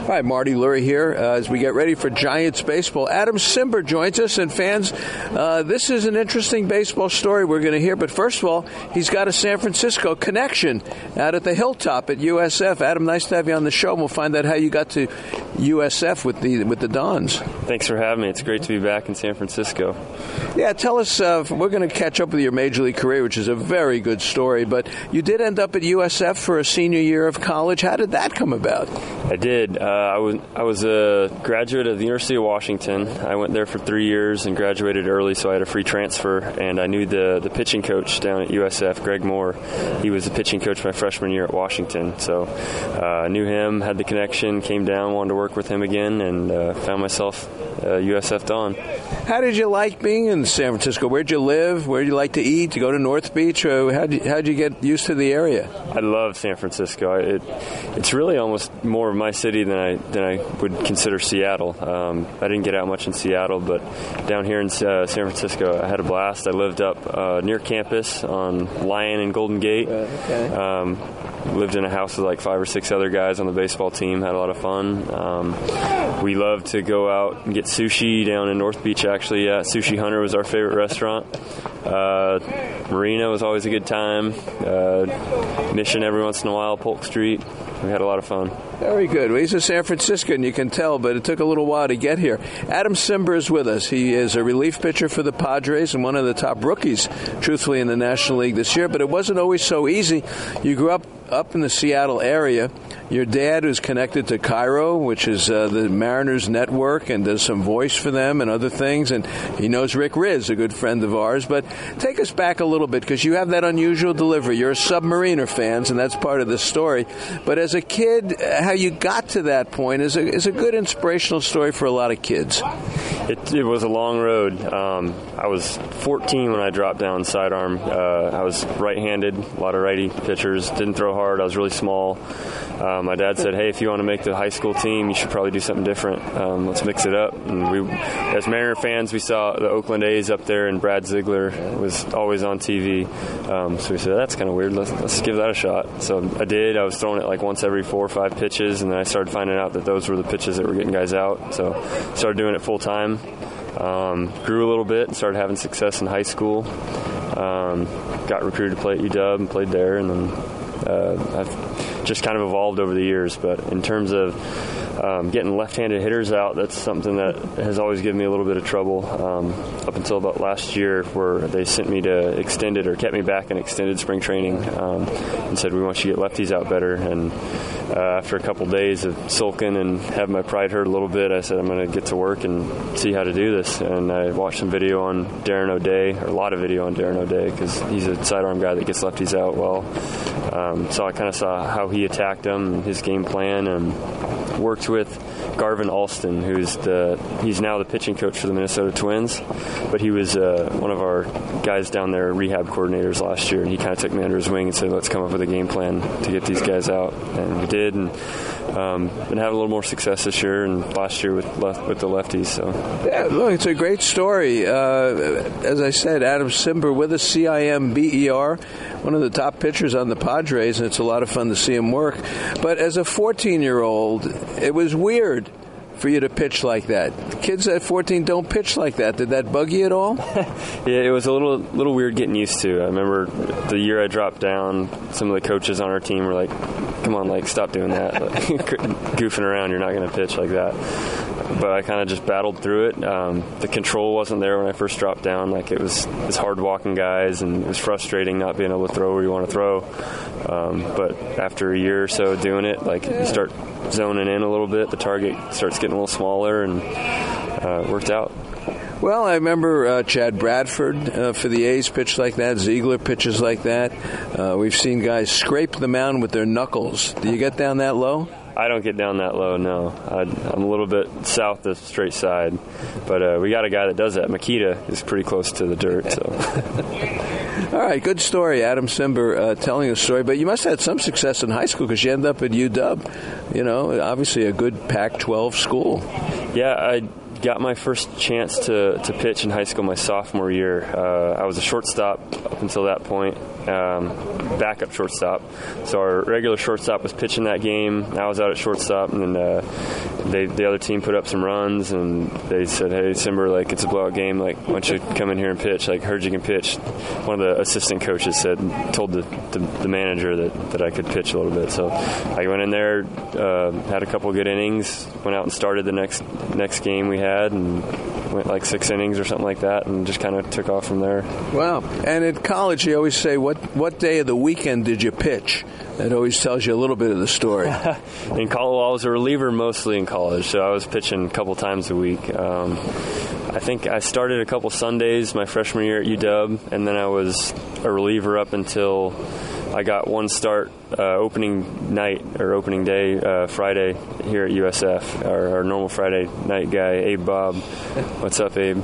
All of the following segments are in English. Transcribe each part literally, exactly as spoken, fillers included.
Hi, Marty Lurie here uh, as we get ready for Giants baseball. Adam Cimber joins us, and fans, uh, this is an interesting baseball story we're going to hear. But first of all, he's got a San Francisco connection out at the Hilltop at U S F. Adam, nice to have you on the show. We'll find out how you got to U S F with the with the Dons. Thanks for having me. It's great to be back in San Francisco. Yeah, tell us, uh, we're going to catch up with your Major League career, which is a very good story. But you did end up at U S F for a senior year of college. How did that come about? I did. Uh, I was I was a graduate of the University of Washington. I went there for three years and graduated early, so I had a free transfer. And I knew the, the pitching coach down at U S F, Greg Moore. He was the pitching coach my freshman year at Washington. So uh, I knew him, had the connection, came down, wanted to work with him again, and uh, found myself uh, U S F Don. How did you like being in San Francisco? Where'd you live? Where'd you like to eat? To go to North Beach? Or how'd you, how'd you get used to the area? I love San Francisco. It, it's really almost more of my city than I than I would consider Seattle. Um, I didn't get out much in Seattle, but down here in uh, San Francisco, I had a blast. I lived up uh, near campus on Lion and Golden Gate. Uh, okay. Um, lived in a house with like five or six other guys on the baseball team. Had a lot of fun. Um, we loved to go out and get sushi down in North Beach, actually. Yeah, Sushi Hunter was our favorite restaurant. Uh, Marina was always a good time. Uh, Mission every once in a while, Polk Street. We had a lot of fun. Very good. Well, he's a San Franciscan, you can tell, but it took a little while to get here. Adam Cimber is with us. He is a relief pitcher for the Padres and one of the top rookies, truthfully, in the National League this year. But it wasn't always so easy. You grew up up in the Seattle area. Your dad is connected to Cairo, which is uh, the Mariners network, and does some voice for them and other things. And he knows Rick Riz, a good friend of ours. But take us back a little bit, because you have that unusual delivery. You're a Submariner fans, and that's part of the story. But as a kid, how you got to that point is a, is a good inspirational story for a lot of kids. It, it was a long road. Um, I was fourteen when I dropped down sidearm. Uh, I was right-handed, a lot of righty pitchers. Didn't throw hard. I was really small. Uh, my dad said, hey, if you want to make the high school team, you should probably do something different. Um, let's mix it up. And we, as Mariner fans, we saw the Oakland A's up there, and Brad Ziegler was always on T V. Um, so we said, that's kind of weird. Let's, let's give that a shot. So I did. I was throwing it like once every four or five pitches, and then I started finding out that those were the pitches that were getting guys out. So started doing it full time. Um, grew a little bit and started having success in high school. Um, got recruited to play at U W and played there, and then uh, I've just kind of evolved over the years. But in terms of um, getting left-handed hitters out, that's something that has always given me a little bit of trouble um, up until about last year, where they sent me to extended or kept me back in extended spring training um, and said, we want you to get lefties out better. And uh, after a couple days of sulking and having my pride hurt a little bit, I said, I'm going to get to work and see how to do this. And I watched some video on Darren O'Day, or a lot of video on Darren O'Day, because he's a sidearm guy that gets lefties out well. Um, so I kind of saw how he attacked them, his game plan, and worked with Garvin Alston, who's the he's now the pitching coach for the Minnesota Twins, but he was uh, one of our guys down there, rehab coordinators last year, and he kind of took me under his wing and said, let's come up with a game plan to get these guys out, and we did, and um, been having a little more success this year and last year with left, with the lefties. So yeah, look, it's a great story. Uh, as I said, Adam Cimber with us, C I M B E R, one of the top pitchers on the Padres, and it's a lot of fun to see him work. But as a fourteen-year-old, it was weird for you to pitch like that. Kids at fourteen don't pitch like that. Did that bug you at all? Yeah, it was a little little weird getting used to. I remember the year I dropped down, some of the coaches on our team were like, come on, like, stop doing that. Like, goofing around, you're not going to pitch like that. But I kind of just battled through it. Um, the control wasn't there when I first dropped down. Like, it was, it was hard walking guys, and it was frustrating not being able to throw where you want to throw. Um, but after a year or so doing it, like, you start zoning in a little bit. The target starts getting a little smaller, and uh, it worked out. Well, I remember uh, Chad Bradford uh, for the A's pitched like that. Ziegler pitches like that. Uh, we've seen guys scrape the mound with their knuckles. Do you get down that low? I don't get down that low, no. I, I'm a little bit south of the straight side. But uh, we got a guy that does that. Makita is pretty close to the dirt. So. All right, good story, Adam Cimber uh, telling a story. But you must have had some success in high school, because you ended up at U W. You know, obviously a good Pac twelve school. Yeah, I got my first chance to, to pitch in high school my sophomore year. Uh, I was a shortstop up until that point, um, backup shortstop. So our regular shortstop was pitching that game. I was out at shortstop, and then uh, they, the other team put up some runs, and they said, "Hey, Cimber, like it's a blowout game. Like, why don't you come in here and pitch? Like, heard you can pitch." One of the assistant coaches said, told the, the, the manager that, that I could pitch a little bit. So I went in there, uh, had a couple good innings, went out and started the next next game we had, and went like six innings or something like that, and just kind of took off from there. Wow. And at college, you always say, what, what day of the weekend did you pitch? That always tells you a little bit of the story. In college, well, I was a reliever mostly in college, so I was pitching a couple times a week. Um, I think I started a couple Sundays my freshman year at U W, and then I was a reliever up until I got one start uh, opening night or opening day uh, Friday here at U S F. Our, our normal Friday night guy, Abe Bob. What's up, Abe?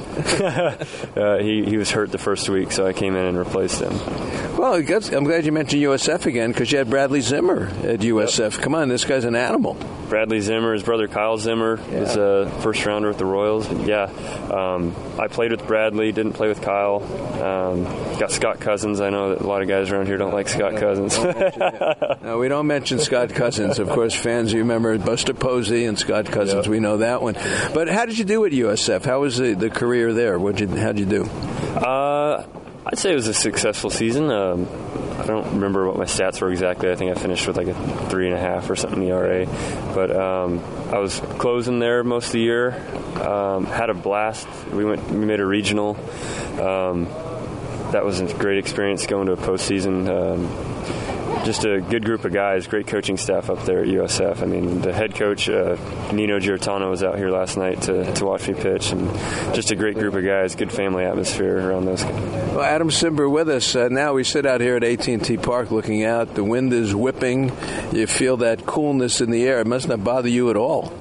uh, he he was hurt the first week, so I came in and replaced him. Well, I'm glad you mentioned U S F again, because you had Bradley Zimmer at U S F. Yep. Come on, this guy's an animal. Bradley Zimmer, his brother Kyle Zimmer, yeah. was a first rounder with the Royals. But yeah, um, I played with Bradley, didn't play with Kyle. Um, got Scott Cousins. I know that a lot of guys around here don't like Scott Cousins. No, we don't mention Scott Cousins. Of course, fans, you remember Buster Posey and Scott Cousins. Yep. We know that one. But how did you do at U S F? How was the, the career there? What'd you, how'd you do? Uh, I'd say it was a successful season. Um, I don't remember what my stats were exactly. I think I finished with like a three and a half or something E R A. But um, I was closing there most of the year. Um, had a blast. We went. We made a regional. Um, that was a great experience going to a postseason. Um, just a good group of guys, great coaching staff up there at U S F. I mean, the head coach, uh, Nino Giarratano, was out here last night to, to watch me pitch, and just a great group of guys, good family atmosphere around those guys. Well, Adam Cimber with us. Uh, now we sit out here at A T and T Park looking out. The wind is whipping. You feel that coolness in the air. It must not bother you at all.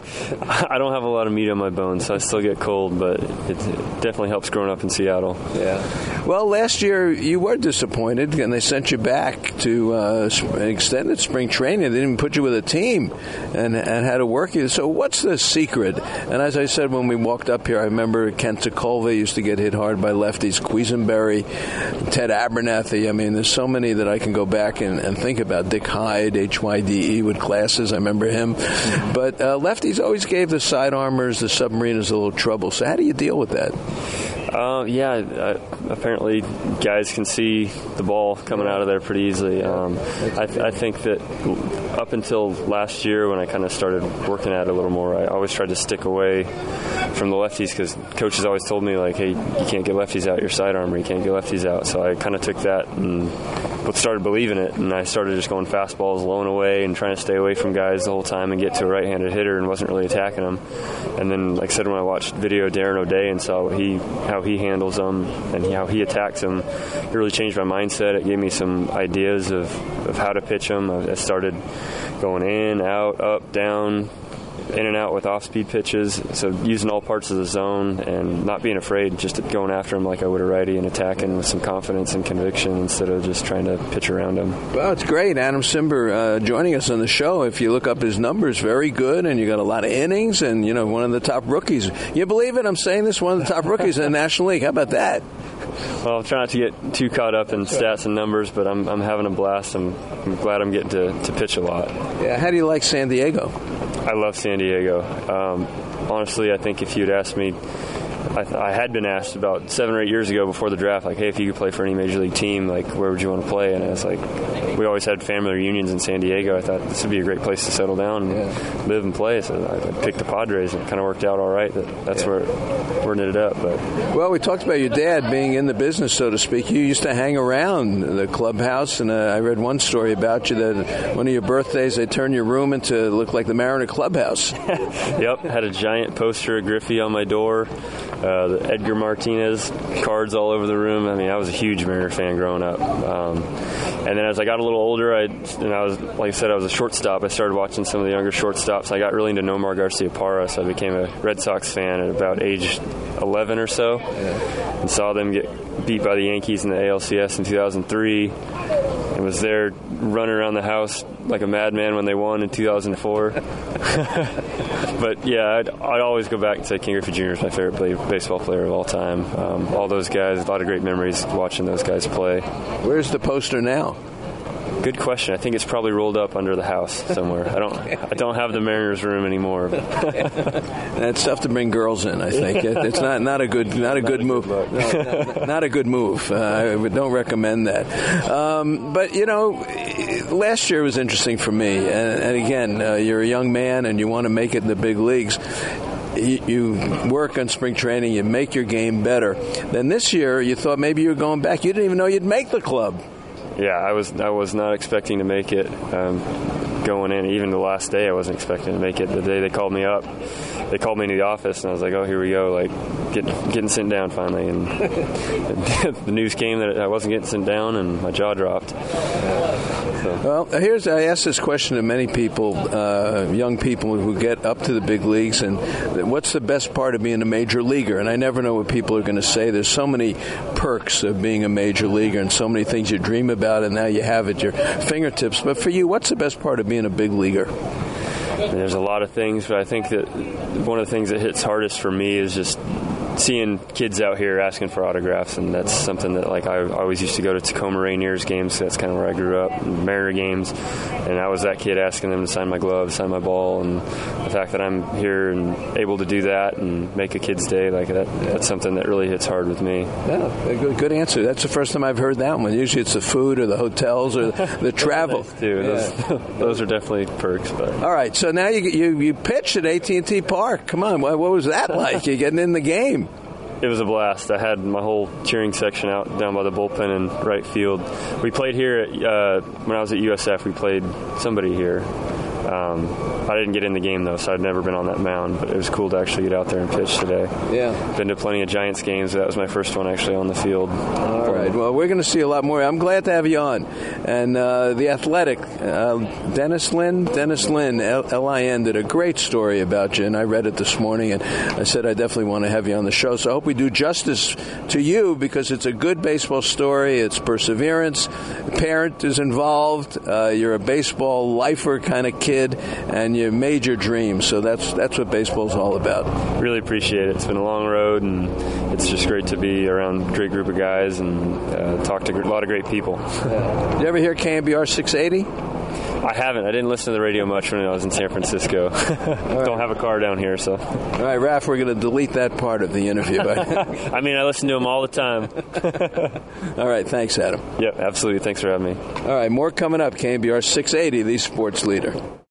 I don't have a lot of meat on my bones, so I still get cold, but it definitely helps growing up in Seattle. Yeah. Well, last year you were disappointed, and they sent you back to uh, extended spring training. They didn't even put you with a team and, and had to work you. So what's the secret? And as I said when we walked up here, I remember Kent Tekulve used to get hit hard by lefties, Quisenberry, Ted Abernathy. I mean, there's so many that I can go back and, and think about. Dick Hyde, H Y D E with glasses. I remember him. But uh, lefties always gave the sidearmers, the submariners, a little trouble. So how do you deal with that? Uh, yeah, uh, apparently guys can see the ball coming out of there pretty easily. Um, I, th- I think that up until last year when I kind of started working at it a little more, I always tried to stick away from the lefties because coaches always told me, like, hey, you can't get lefties out your sidearm, or you can't get lefties out. So I kind of took that and started believing it, and I started just going fastballs, lowing away, and trying to stay away from guys the whole time and get to a right-handed hitter, and wasn't really attacking them. And then, like I said, when I watched video of Darren O'Day and saw what he how he handles them and how he attacks them, it really changed my mindset. It gave me some ideas of, of how to pitch them. I started going in, out, up, down, in and out with off-speed pitches, so using all parts of the zone and not being afraid, just going after him like I would a righty and attacking with some confidence and conviction instead of just trying to pitch around him. Well, it's great. Adam Cimber uh, joining us on the show. If you look up his numbers, very good, and you got a lot of innings, and, you know, one of the top rookies. You believe it? I'm saying this, one of the top rookies in the National League. How about that? Well, I'm trying not to get too caught up in stats and numbers, but I'm I'm having a blast. I'm, I'm glad I'm getting to, to pitch a lot. Yeah. How do you like San Diego? I love San Diego. Um, honestly, I think if you'd asked me, I, I had been asked about seven or eight years ago before the draft, like, hey, if you could play for any major league team, like, where would you want to play? And I was like, we always had family reunions in San Diego. I thought this would be a great place to settle down and yeah. live and play. So I picked the Padres, and it kind of worked out all right. That, that's yeah. where, where it ended up. But well, we talked about your dad being in the business, so to speak. You used to hang around the clubhouse, and uh, I read one story about you that one of your birthdays, they turned your room into look like the Mariner clubhouse. Yep, had a giant poster of Griffey on my door. Uh, the Edgar Martinez cards all over the room. I mean, I was a huge Mariner fan growing up. Um, and then as I got a little older, I and I was like I said, I was a shortstop. I started watching some of the younger shortstops. I got really into Nomar Garciaparra, so I became a Red Sox fan at about age eleven or so, yeah. and saw them get beat by the Yankees in the A L C S in two thousand three. I was there running around the house like a madman when they won in two thousand four. But yeah, I'd, I'd always go back to King Griffey Junior as my favorite play, baseball player of all time. Um, all those guys, a lot of great memories watching those guys play. Where's the poster now? Good question. I think it's probably rolled up under the house somewhere. I don't. I don't have the Mariners room anymore. That's tough to bring girls in. I think it, it's not not a good not a good not move. A good no, not, not a good move. Uh, I don't recommend that. Um, but you know, last year was interesting for me. And, and again, uh, you're a young man and you want to make it in the big leagues. You work on spring training, you make your game better. Then this year, you thought maybe you were going back. You didn't even know you'd make the club. Yeah, I was I was not expecting to make it um, going in. Even the last day, I wasn't expecting to make it. The day they called me up, they called me into the office, and I was like, oh, here we go, like get, getting sent down finally. And the news came that I wasn't getting sent down, and my jaw dropped. So. Well, here's I ask this question to many people, uh, young people who get up to the big leagues, and what's the best part of being a major leaguer? And I never know what people are going to say. There's so many perks of being a major leaguer and so many things you dream about, and now you have at your fingertips. But for you, what's the best part of being a big leaguer? There's a lot of things, but I think that one of the things that hits hardest for me is just seeing kids out here asking for autographs, and that's something that, like, I always used to go to Tacoma Rainiers games. That's kind of where I grew up, Mariner games, and I was that kid asking them to sign my glove, sign my ball, and the fact that I'm here and able to do that and make a kid's day, like that, that's something that really hits hard with me. Yeah, a good, good answer. That's the first time I've heard that one. Usually it's the food or the hotels or the travel. Nice too. Yeah. Those, those are definitely perks. But all right, so now you you you pitched at A T and T Park. Come on, what, what was that like? You're getting in the game. It was a blast. I had my whole cheering section out down by the bullpen in right field. We played here at, uh, when I was at U S F. We played somebody here. Um, I didn't get in the game, though, so I'd never been on that mound, but it was cool to actually get out there and pitch today. Yeah. Been to plenty of Giants games, but that was my first one actually on the field. All right. Well, we're going to see a lot more. I'm glad to have you on. And uh, The Athletic, uh, Dennis Lin, Dennis Lin, L I N, did a great story about you, and I read it this morning, and I said I definitely want to have you on the show. So I hope we do justice to you, because it's a good baseball story. It's perseverance. A parent is involved. Uh, you're a baseball lifer kind of kid. And you made your dreams, so that's that's what baseball's all about. Really appreciate it. It's been a long road, and it's just great to be around a great group of guys and uh, talk to a lot of great people. Yeah. Did you ever hear K M B R six eighty? I haven't. I didn't listen to the radio much when I was in San Francisco. Right. Don't have a car down here, so. All right, Raph, we're going to delete that part of the interview. I mean, I listen to them all the time. All right, thanks, Adam. Yep, absolutely. Thanks for having me. All right, more coming up. K M B R six eighty, the sports leader.